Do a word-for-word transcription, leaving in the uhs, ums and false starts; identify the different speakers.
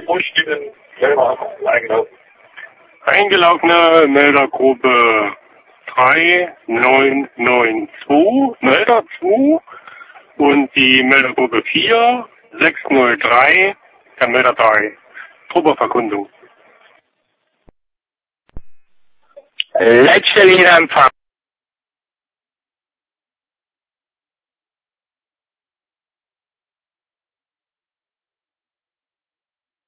Speaker 1: vorstellen, selber eingelaufen.
Speaker 2: Eingelaufene Meldergruppe drei neun neun zwei, Melder zwei und die Meldergruppe vier sechs null drei, der Melder drei. Trupperverkundung.
Speaker 3: Letzte Linie Empfang.